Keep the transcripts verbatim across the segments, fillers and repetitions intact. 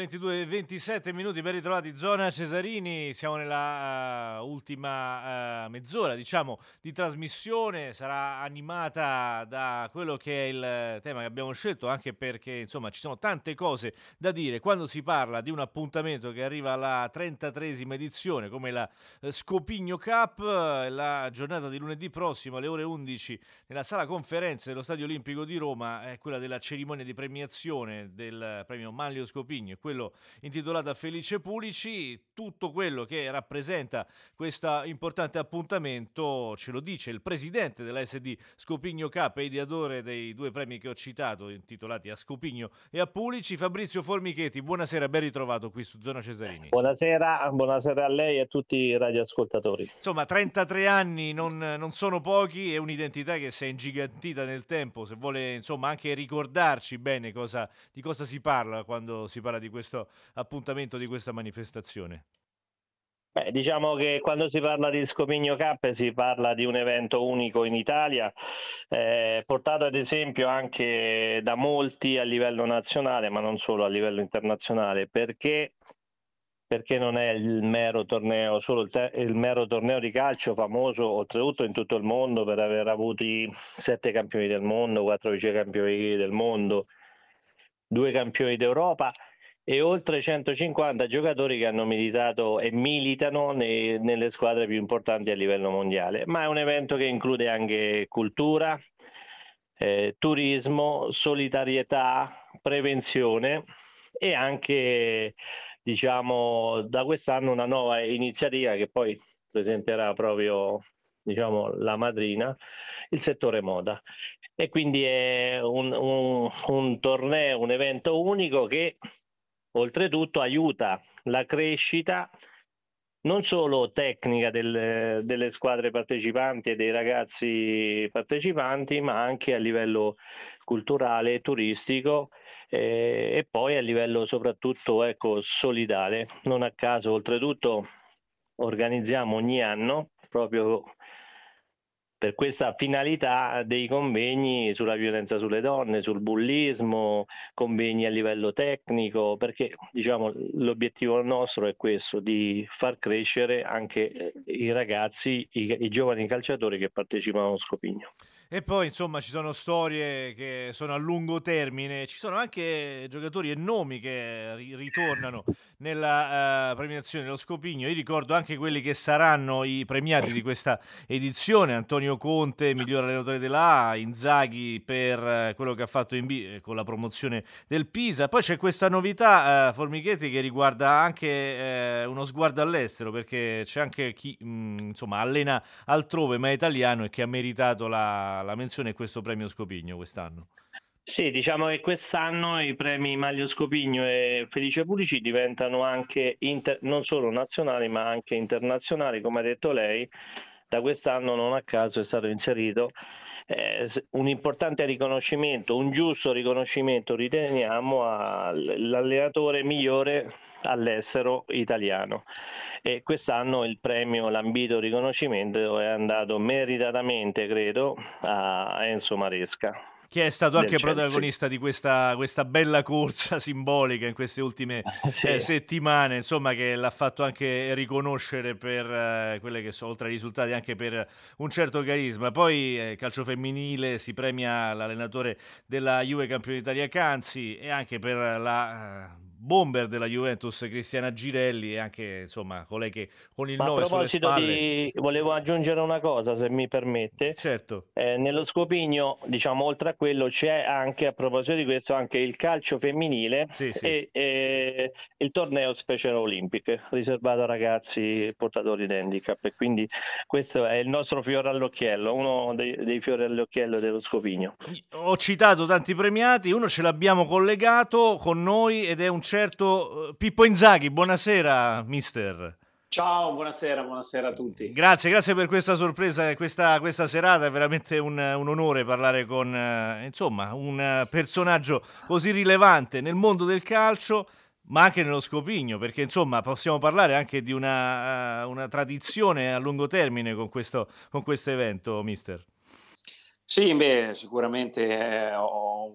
ventidue e ventisette minuti, ben ritrovati, zona Cesarini. Siamo nella uh, ultima uh, mezz'ora, diciamo, di trasmissione. Sarà animata da quello che è il tema che abbiamo scelto, anche perché, insomma, ci sono tante cose da dire quando si parla di un appuntamento che arriva alla trentatreesima edizione, come la uh, Scopigno Cup, la giornata di lunedì prossimo alle ore undici nella sala conferenze dello Stadio Olimpico di Roma, è quella della cerimonia di premiazione del premio Manlio Scopigno, quello intitolato a Felice Pulici. Tutto quello che rappresenta questo importante appuntamento ce lo dice il presidente della S D Scopigno Cup e ideatore dei due premi che ho citato, intitolati a Scopigno e a Pulici, Fabrizio Formicheti. Buonasera, ben ritrovato qui su Zona Cesarini. Buonasera, buonasera a lei e a tutti i radioascoltatori. Insomma, trentatré anni non, non sono pochi, è un'identità che si è ingigantita nel tempo. Se vuole, insomma, anche ricordarci bene cosa, di cosa si parla quando si parla di questo appuntamento, di questa manifestazione. Beh, diciamo che quando si parla di Scopigno Cup si parla di un evento unico in Italia, eh, portato ad esempio anche da molti a livello nazionale, ma non solo a livello internazionale, perché perché non è il mero torneo, solo il, te- il mero torneo di calcio famoso oltretutto in tutto il mondo per aver avuto sette campioni del mondo, quattro vicecampioni del mondo, due campioni d'Europa e oltre centocinquanta giocatori che hanno militato e militano nei- nelle squadre più importanti a livello mondiale. Ma è un evento che include anche cultura, eh, turismo, solidarietà, prevenzione e anche, diciamo, da quest'anno una nuova iniziativa che poi presenterà proprio, diciamo, la madrina, il settore moda. E quindi è un, un, un torneo, un evento unico che oltretutto aiuta la crescita non solo tecnica del- delle squadre partecipanti e dei ragazzi partecipanti, ma anche a livello culturale e turistico, eh, e poi a livello soprattutto, ecco, solidale. Non a caso, oltretutto, organizziamo ogni anno proprio per questa finalità dei convegni sulla violenza sulle donne, sul bullismo, convegni a livello tecnico, perché diciamo l'obiettivo nostro è questo, di far crescere anche eh, i ragazzi, i, i giovani calciatori che partecipano allo Scopigno. E poi, insomma, ci sono storie che sono a lungo termine, ci sono anche giocatori e nomi che ri- ritornano nella eh, premiazione dello Scopigno. Io ricordo anche quelli che saranno i premiati di questa edizione: Antonio Conte, miglior allenatore della A, Inzaghi per eh, quello che ha fatto in B eh, con la promozione del Pisa. Poi c'è questa novità, eh, Formichetti, che riguarda anche eh, uno sguardo all'estero, perché c'è anche chi mh, insomma allena altrove ma è italiano e che ha meritato la, la menzione e questo premio Scopigno quest'anno. Sì, diciamo che quest'anno i premi Maglio Scopigno e Felice Pulici diventano anche inter- non solo nazionali ma anche internazionali, come ha detto lei. Da quest'anno non a caso è stato inserito eh, s- un importante riconoscimento, un giusto riconoscimento, riteniamo, all'allenatore migliore all'estero italiano. E quest'anno il premio, l'ambito riconoscimento è andato meritatamente, credo, a Enzo Maresca Che è stato del anche Chelsea. protagonista di questa, questa bella corsa simbolica in queste ultime eh, Sì, settimane, insomma, che l'ha fatto anche riconoscere per eh, quelle che sono, oltre ai risultati, anche per un certo carisma. Poi eh, calcio femminile si premia l'allenatore della Juve campione d'Italia Canzi, e anche per la eh, bomber della Juventus Cristiana Girelli, e anche, insomma, colei che con il ma a nove sulle proposito spalle. di, volevo aggiungere una cosa, se mi permette. Certo. Eh, nello Scopigno, diciamo, oltre a quello c'è anche, a proposito di questo, anche il calcio femminile Sì, sì. e, e il torneo Special Olympic, riservato a ragazzi portatori di handicap. E quindi questo è il nostro fiore all'occhiello, uno dei, dei fiori all'occhiello dello Scopigno. Ho citato tanti premiati, uno ce l'abbiamo collegato con noi ed è un certo eh, Pippo Inzaghi. Buonasera, mister. Ciao, buonasera, buonasera a tutti. Grazie, grazie per questa sorpresa e questa, questa serata. È veramente un, un onore parlare con eh, insomma, un eh, personaggio così rilevante nel mondo del calcio, ma anche nello Scopigno, perché insomma possiamo parlare anche di una, eh, una tradizione a lungo termine con questo, con questo evento, mister. Sì, beh, sicuramente eh, ho un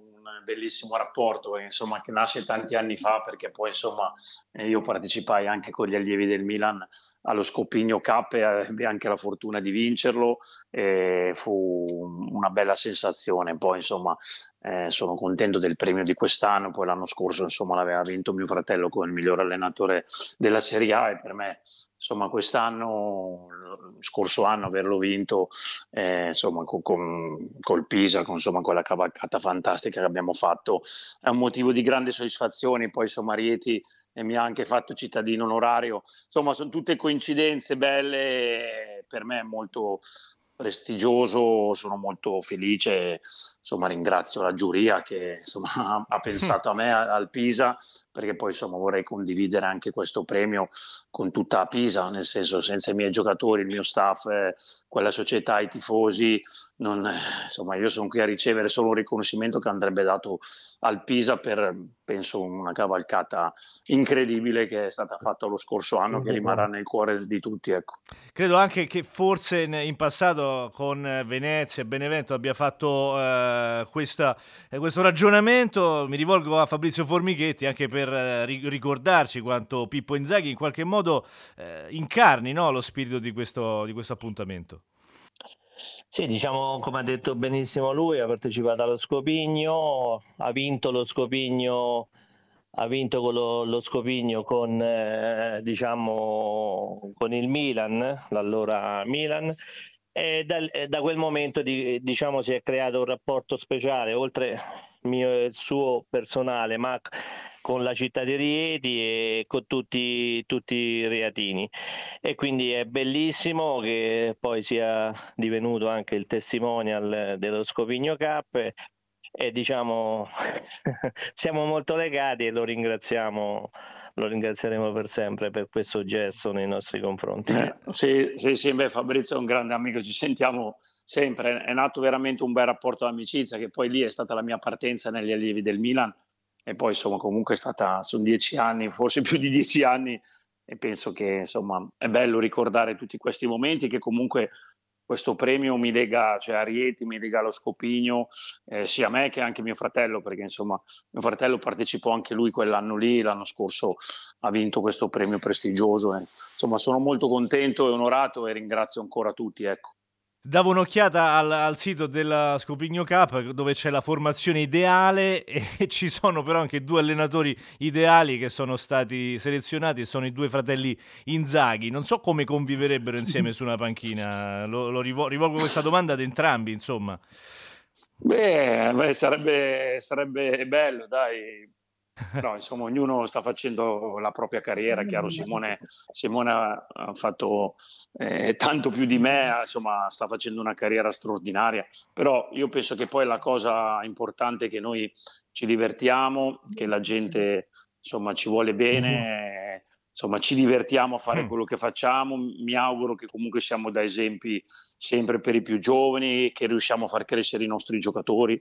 bellissimo rapporto, eh, insomma, che nasce tanti anni fa, perché poi insomma eh, io partecipai anche con gli allievi del Milan allo Scopigno Cup e ebbi anche la fortuna di vincerlo, e fu una bella sensazione. Poi insomma eh, sono contento del premio di quest'anno, poi l'anno scorso insomma l'aveva vinto mio fratello come il miglior allenatore della Serie A, e per me insomma quest'anno, lo scorso anno averlo vinto eh, insomma con, con, col Pisa, con insomma quella cavalcata fantastica che abbiamo fatto, è un motivo di grande soddisfazione. Poi insomma Rieti eh, mi ha anche fatto cittadino onorario, insomma sono tutte coincidenze belle, e per me è molto prestigioso, sono molto felice, insomma ringrazio la giuria che insomma ha pensato a me al Pisa, perché poi insomma vorrei condividere anche questo premio con tutta Pisa, nel senso, senza i miei giocatori, il mio staff, eh, quella società, i tifosi, non, eh, insomma io sono qui a ricevere solo un riconoscimento che andrebbe dato al Pisa per, penso, una cavalcata incredibile che è stata fatta lo scorso anno, che rimarrà nel cuore di tutti, ecco. Credo anche che forse in, in passato con Venezia e Benevento abbia fatto eh, questa, eh, questo ragionamento. Mi rivolgo a Fabrizio Formighetti anche per eh, ricordarci quanto Pippo Inzaghi in qualche modo eh, incarni, no, lo spirito di questo, di questo appuntamento. Sì, diciamo, come ha detto benissimo lui, ha partecipato allo Scopigno, ha vinto lo Scopigno, ha vinto con lo, lo Scopigno con, eh, diciamo, con il Milan, l'allora Milan, e da, e da quel momento di, diciamo, si è creato un rapporto speciale, oltre il mio, il suo personale, ma con la città di Rieti e con tutti, tutti i reatini. E quindi è bellissimo che poi sia divenuto anche il testimonial dello Scopigno Cup, e, e diciamo siamo molto legati, e lo ringraziamo, lo ringrazieremo per sempre per questo gesto nei nostri confronti. Eh, sì, sì, sì, beh, Fabrizio è un grande amico, ci sentiamo sempre, è nato veramente un bel rapporto d'amicizia, che poi lì è stata la mia partenza negli allievi del Milan, e poi insomma comunque è stata, sono dieci anni, forse più di dieci anni, e penso che insomma è bello ricordare tutti questi momenti, che comunque questo premio mi lega, cioè a Rieti mi lega allo Scopigno, eh, sia a me che anche mio fratello, perché insomma mio fratello partecipò anche lui quell'anno lì, l'anno scorso ha vinto questo premio prestigioso, e, insomma sono molto contento e onorato, e ringrazio ancora tutti, ecco. Davo un'occhiata al, al sito della Scopigno Cup, dove c'è la formazione ideale, e ci sono però anche due allenatori ideali che sono stati selezionati, sono i due fratelli Inzaghi. Non so come conviverebbero insieme su una panchina, lo, lo rivol- rivolgo questa domanda ad entrambi, insomma. Beh, beh, sarebbe, sarebbe bello, dai. Però insomma ognuno sta facendo la propria carriera. Chiaro, Simone, Simone ha, ha fatto eh, tanto più di me, insomma sta facendo una carriera straordinaria, però io penso che poi la cosa importante è che noi ci divertiamo, che la gente insomma ci vuole bene, insomma ci divertiamo a fare quello che facciamo. Mi auguro che comunque siamo da esempi sempre per i più giovani, che riusciamo a far crescere i nostri giocatori,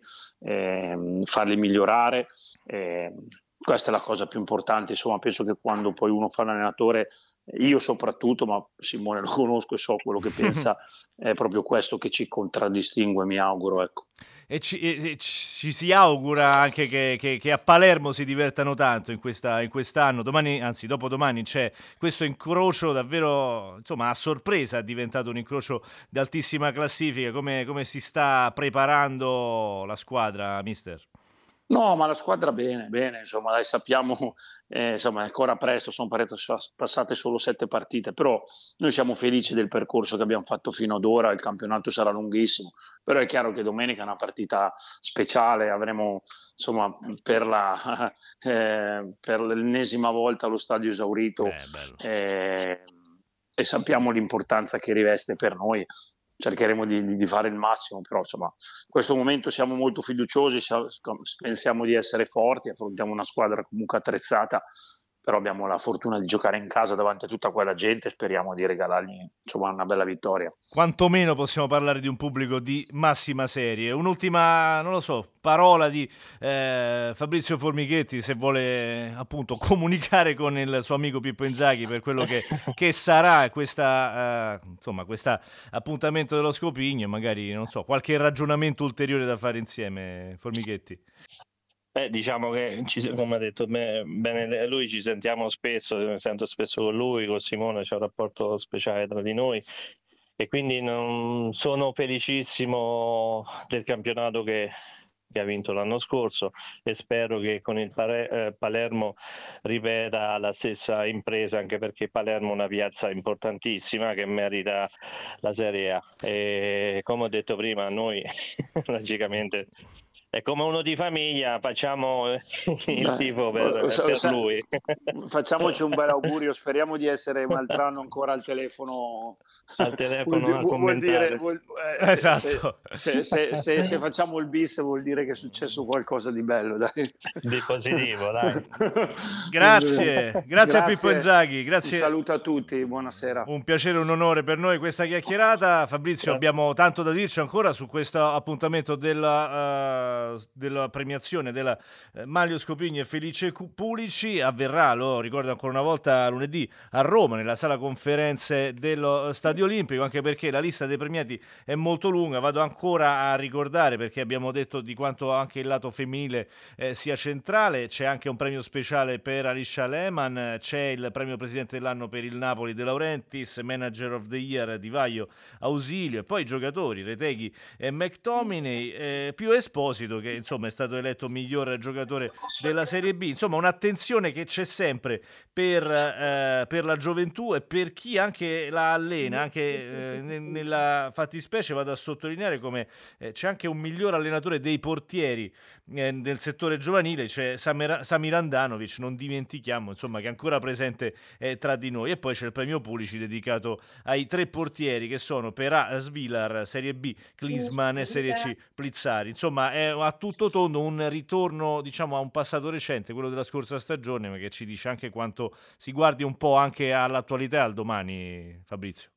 ehm, farli migliorare. ehm, Questa è la cosa più importante, insomma penso che quando poi uno fa l'allenatore, io soprattutto, ma Simone lo conosco e so quello che pensa, è proprio questo che ci contraddistingue, mi auguro, ecco. E ci, e- e ci si augura anche che, che- che a Palermo si divertano tanto in, questa, in quest'anno. Domani, anzi dopodomani, c'è questo incrocio davvero, insomma, a sorpresa è diventato un incrocio di altissima classifica. Come, come si sta preparando la squadra, mister? No, ma la squadra bene, bene, insomma, dai, sappiamo, eh, insomma, è ancora presto, sono parete- passate solo sette partite, però noi siamo felici del percorso che abbiamo fatto fino ad ora. Il campionato sarà lunghissimo, però è chiaro che domenica è una partita speciale, avremo, insomma, per la, eh, per l'ennesima volta lo stadio esaurito, Eh, bello. eh, e sappiamo l'importanza che riveste per noi. Cercheremo di, di- di fare il massimo, però insomma in questo momento siamo molto fiduciosi, sa- pensiamo di essere forti, affrontiamo una squadra comunque attrezzata, però abbiamo la fortuna di giocare in casa davanti a tutta quella gente, e speriamo di regalargli insomma una bella vittoria. Quantomeno possiamo parlare di un pubblico di massima serie. Un'ultima, non lo so, parola di eh, Fabrizio Formighetti, se vuole appunto comunicare con il suo amico Pippo Inzaghi per quello che, che sarà questa, eh, insomma, questo appuntamento dello Scopigno, magari, non so, qualche ragionamento ulteriore da fare insieme, Formighetti. Beh, diciamo che ci, come ha detto me- bene lui, ci sentiamo spesso, mi sento spesso con lui, con Simone, c'è un rapporto speciale tra di noi e quindi non, sono felicissimo del campionato che, che ha vinto l'anno scorso e spero che con il Pare- eh, Palermo ripeta la stessa impresa, anche perché Palermo è una piazza importantissima che merita la Serie A. E come ho detto prima, noi logicamente è come uno di famiglia, facciamo il Dai, tifo o- per, sa- per sa- lui. facciamoci un bel augurio, speriamo di essere un altro anno ancora al telefono. Al Vuol, di- telefono a vuol dire, commentare. vuol- eh, se, se- Esatto. se- se- se- se facciamo il bis vuol dire che è successo qualcosa di bello, dai. Di positivo, dai. Grazie, grazie a Pippo Grazie, Inzaghi, un grazie. saluto a tutti, buonasera. Un piacere, un onore per noi questa chiacchierata. Fabrizio, Grazie. abbiamo tanto da dirci ancora su questo appuntamento della, uh, della premiazione della uh, Manlio Scopigno e Felice Pulici. Avverrà, lo ricordo ancora una volta, lunedì a Roma, nella sala conferenze dello Stadio Olimpico, anche perché la lista dei premiati è molto lunga. Vado ancora a ricordare, perché abbiamo detto di quanto anche il lato femminile eh, sia centrale. C'è anche un premio speciale per Alisha Lehmann, c'è il premio presidente dell'anno per il Napoli De Laurentiis, manager of the year Di Vaio Ausilio, e poi i giocatori Reteghi e McTominay, eh, più Esposito che insomma è stato eletto miglior giocatore della Serie B. Insomma, un'attenzione che c'è sempre per, eh, per la gioventù e per chi anche la allena, anche eh, ne- nella fattispecie vado a sottolineare come eh, c'è anche un miglior allenatore dei portieri eh, nel settore giovanile, c'è Samir, Samir Andanovic, non dimentichiamo insomma che è ancora presente eh, tra di noi. E poi c'è il premio Pulici dedicato ai tre portieri che sono per A Svilar, Serie B Klinsmann e Serie C Plizzari. Insomma, è a tutto tondo un ritorno, diciamo, a un passato recente, quello della scorsa stagione, ma che ci dice anche quanto si guardi un po' anche all'attualità e al domani, Fabrizio.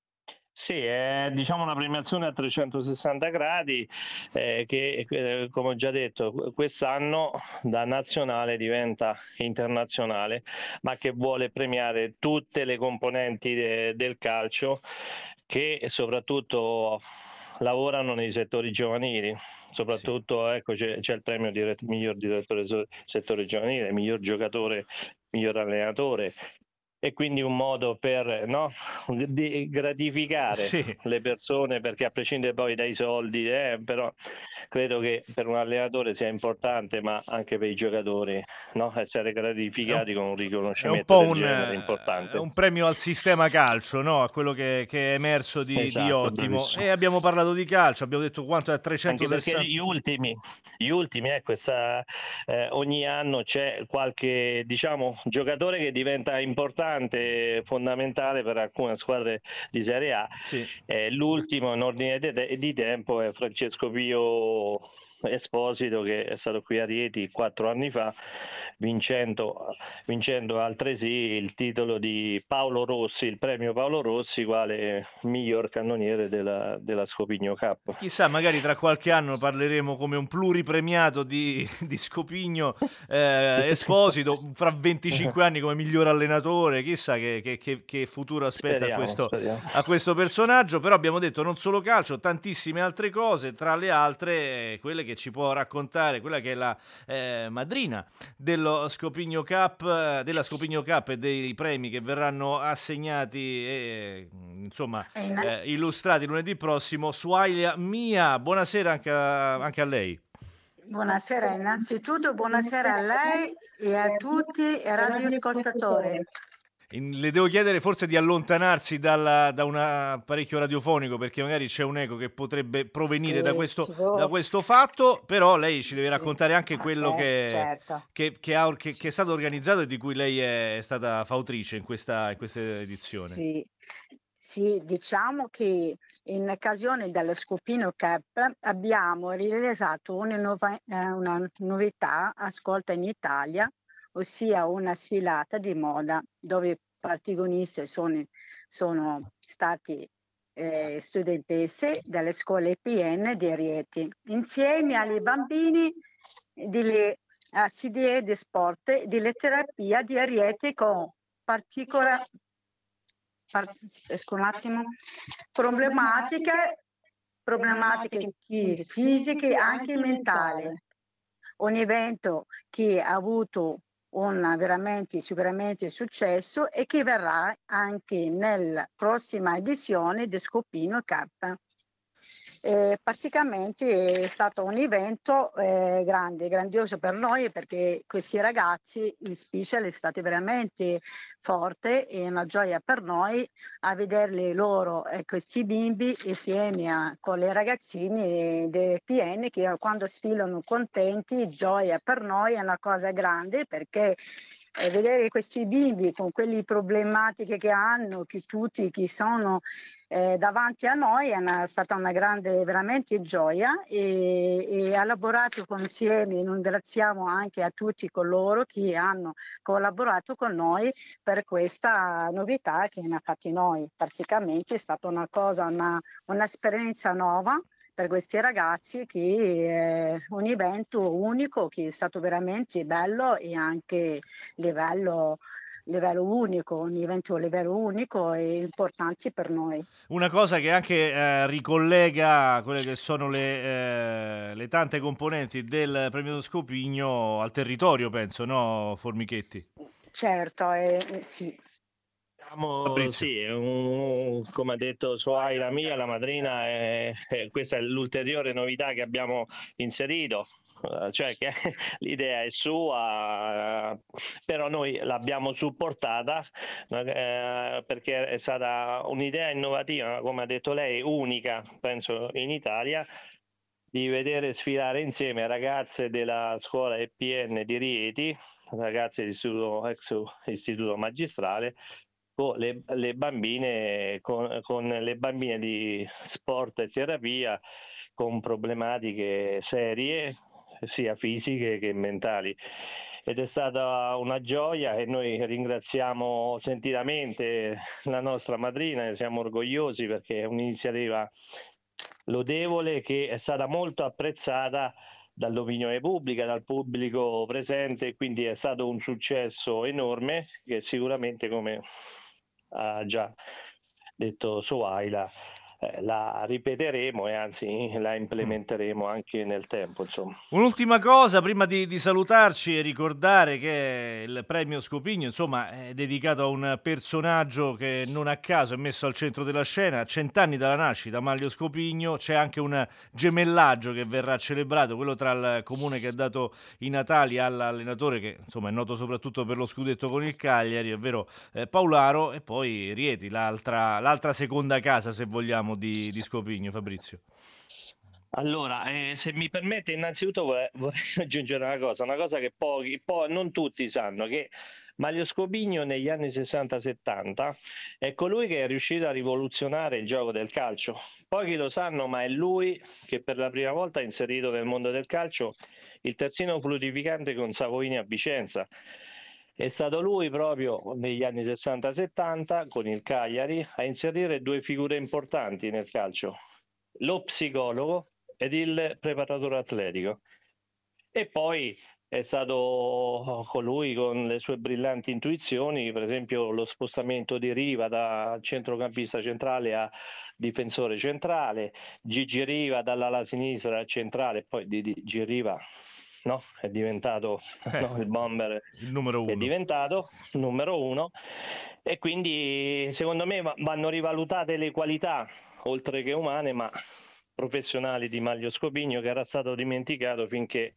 Sì, è diciamo una premiazione a trecentosessanta gradi eh, che, eh, come ho già detto, quest'anno da nazionale diventa internazionale, ma che vuole premiare tutte le componenti de- del calcio che soprattutto lavorano nei settori giovanili. Soprattutto ecco, c'è, c'è il premio diret- miglior direttore so- settore giovanile, miglior giocatore, miglior allenatore. E quindi un modo per no, di gratificare Sì. le persone, perché a prescindere poi dai soldi, eh, però credo che per un allenatore sia importante, ma anche per i giocatori, no, essere gratificati con un È un riconoscimento po' del un, genere è eh, importante. un premio al sistema calcio, no? A quello che, che è emerso di, di Esatto, ottimo. bravissimo. E abbiamo parlato di calcio, abbiamo detto quanto è a Anche perché trecentosessanta. gli ultimi, gli ultimi ecco, sta, eh, ogni anno c'è qualche diciamo, giocatore che diventa importante, fondamentale per alcune squadre di Serie A. Sì. Eh, l'ultimo in ordine di, te- di tempo è Francesco Pio Esposito, che è stato qui a Rieti quattro anni fa, vincendo, vincendo altresì il titolo di Paolo Rossi, il premio Paolo Rossi, quale miglior cannoniere della, della Scopigno Cup. Chissà, magari tra qualche anno parleremo come un pluripremiato di, di Scopigno eh, Esposito, fra venticinque anni come miglior allenatore. Chissà che, che- che- che futuro aspetta a Speriamo, questo, speriamo. a questo personaggio. Però abbiamo detto non solo calcio, tantissime altre cose, tra le altre eh, quelle che ci può raccontare, quella che è la eh, madrina dello Scopigno Cup, eh, della Scopigno Cup e dei premi che verranno assegnati e insomma eh, illustrati lunedì prossimo. Suaila Mia, buonasera anche a, anche a lei. Buonasera, innanzitutto buonasera a lei e a tutti i radioascoltatori. In- le devo chiedere forse di allontanarsi dalla- da un apparecchio radiofonico, perché magari c'è un eco che potrebbe provenire Sì, da, questo, ci vuole. da questo fatto, però lei ci deve Sì. raccontare anche quello Ok, che, certo. che- che ha or- che- che è stato organizzato e di cui lei è stata fautrice in questa, in questa edizione. Sì, sì, diciamo che in occasione dello Scopino Cup abbiamo realizzato una, nuova- eh, una novità Ascolta in Italia, ossia una sfilata di moda dove protagoniste sono, sono stati eh, studentesse delle scuole P N di Rieti, insieme ai bambini delle C D E di sport e delle terapie di Rieti con particolare par- esco un attimo, problematiche, problematiche chi- fisiche e anche mentali. un evento che ha avuto un veramente sicuramente successo e che verrà anche nella prossima edizione di Scopino Cup. Eh, praticamente è stato un evento eh, grande, grandioso per noi, perché questi ragazzi, il special è stato veramente forte e una gioia per noi a vederli loro, eh, questi bimbi insieme a, con le ragazzine del P N che quando sfilano contenti, gioia per noi, è una cosa grande, perché eh, vedere questi bimbi con quelle problematiche che hanno, che tutti che sono eh, davanti a noi, è una, stata una grande veramente gioia, e, e ha lavorato insieme. Ringraziamo anche a tutti coloro che hanno collaborato con noi per questa novità che ne ha fatti noi. Praticamente è stata una cosa, una, un'esperienza nuova per questi ragazzi, che è un evento unico che è stato veramente bello e anche livello livello unico, un evento a livello unico e importante per noi. Una cosa che anche eh, ricollega quelle che sono le, eh, le tante componenti del Premio Scopigno al territorio, penso, no, Formichetti? Certo, eh, sì. Diciamo, sì, è un- come ha detto Soaila mia, la madrina, è- è- questa è l'ulteriore novità che abbiamo inserito, eh, cioè che l'idea è sua, eh, però noi l'abbiamo supportata, eh, perché è stata un'idea innovativa, come ha detto lei, unica, penso, in Italia, di vedere sfilare insieme ragazze della scuola E P N di Rieti, ragazze dell'istituto ex istituto magistrale, con le, le bambine con, con le bambine di sport e terapia con problematiche serie sia fisiche che mentali, ed è stata una gioia e noi ringraziamo sentitamente la nostra madrina e siamo orgogliosi perché è un'iniziativa lodevole che è stata molto apprezzata dall'opinione pubblica, dal pubblico presente, quindi è stato un successo enorme che sicuramente, come ha già detto Soaila, eh, la ripeteremo e anzi la implementeremo anche nel tempo, insomma. Un'ultima cosa prima di, di salutarci e ricordare che il premio Scopigno, insomma, è dedicato a un personaggio che non a caso è messo al centro della scena. Cent'anni dalla nascita, Manlio Scopigno. C'è anche un gemellaggio che verrà celebrato, quello tra il comune che ha dato i natali all'allenatore, che insomma è noto soprattutto per lo scudetto con il Cagliari, ovvero eh, Paularo, e poi Rieti, l'altra, l'altra seconda casa, se vogliamo, di, di Scopigno. Fabrizio. Allora, eh, se mi permette, innanzitutto vorrei, vorrei aggiungere una cosa, una cosa che pochi, poi non tutti sanno, che Manlio Scopigno negli anni sessanta settanta è colui che è riuscito a rivoluzionare il gioco del calcio. Pochi lo sanno, ma è lui che per la prima volta ha inserito nel mondo del calcio il terzino fluidificante con Savoini a Vicenza. È stato lui proprio negli anni sessanta settanta con il Cagliari a inserire due figure importanti nel calcio: lo psicologo ed il preparatore atletico. E poi è stato colui con le sue brillanti intuizioni, per esempio lo spostamento di Riva da centrocampista centrale a difensore centrale, Gigi Riva dall'ala sinistra al centrale, poi di Gigi Riva no, è diventato Eh, no, il bomber il numero che è uno. diventato numero uno, e quindi secondo me vanno rivalutate le qualità, oltre che umane, ma professionali di Manlio Scopigno, che era stato dimenticato finché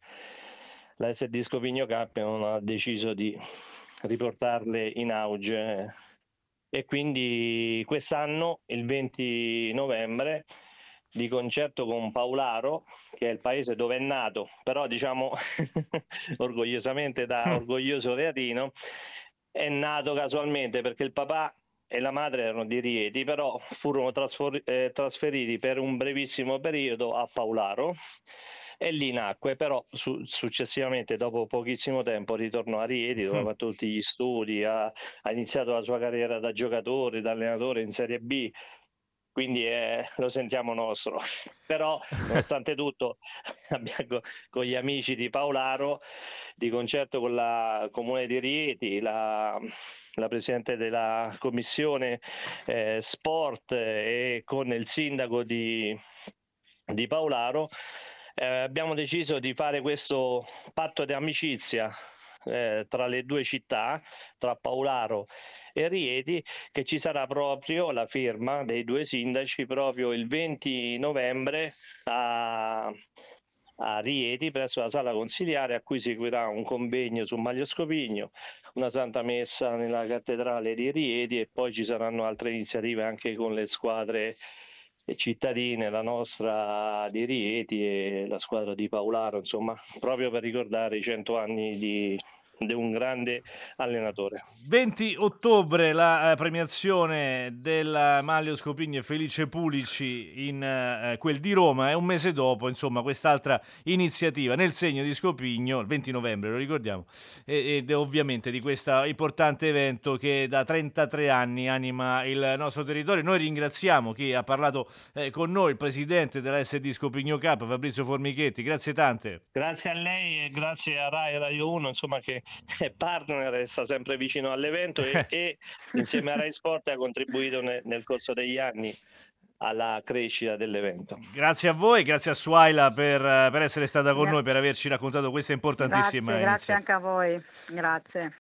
la S D Scopigno Cup non ha deciso di riportarle in auge. E quindi quest'anno, il venti novembre, di concerto con Paularo, che è il paese dove è nato, però diciamo orgogliosamente da orgoglioso reatino, è nato casualmente perché il papà e la madre erano di Rieti, però furono trasfor- eh, trasferiti per un brevissimo periodo a Paularo e lì nacque, però su- successivamente, dopo pochissimo tempo, ritornò a Rieti dove ha fatto tutti gli studi, ha, ha iniziato la sua carriera da giocatore, da allenatore in Serie B, quindi eh, lo sentiamo nostro. Però nonostante tutto abbiamo con gli amici di Paularo, di concerto con la Comune di Rieti, la, la Presidente della Commissione eh, Sport eh, e con il Sindaco di, di Paularo, eh, abbiamo deciso di fare questo patto di amicizia eh, tra le due città, tra Paularo e Rieti, che ci sarà proprio la firma dei due sindaci proprio il venti novembre a, a Rieti, presso la sala consiliare, a cui seguirà un convegno su Maglio Scopigno, una Santa Messa nella cattedrale di Rieti e poi ci saranno altre iniziative anche con le squadre cittadine, la nostra di Rieti e la squadra di Paularo, insomma, proprio per ricordare i cento anni di, di un grande allenatore. venti ottobre la eh, premiazione del Manlio Scopigno e Felice Pulici in eh, quel di Roma, e un mese dopo, insomma, quest'altra iniziativa nel segno di Scopigno, il venti novembre, lo ricordiamo, e- ed ovviamente di questo importante evento che da trentatré anni anima il nostro territorio. Noi ringraziamo chi ha parlato eh, con noi, il presidente della S D Scopigno Cup, Fabrizio Formichetti, grazie tante. Grazie a lei e grazie a Rai e Radio uno, insomma, che è partner e sta sempre vicino all'evento e, e insieme a Rai Sport ha contribuito ne, nel corso degli anni alla crescita dell'evento. Grazie a voi, grazie a Suaila per, per essere stata con Gra- noi, per averci raccontato questa importantissima Grazie, grazie iniziativa. anche a voi. Grazie.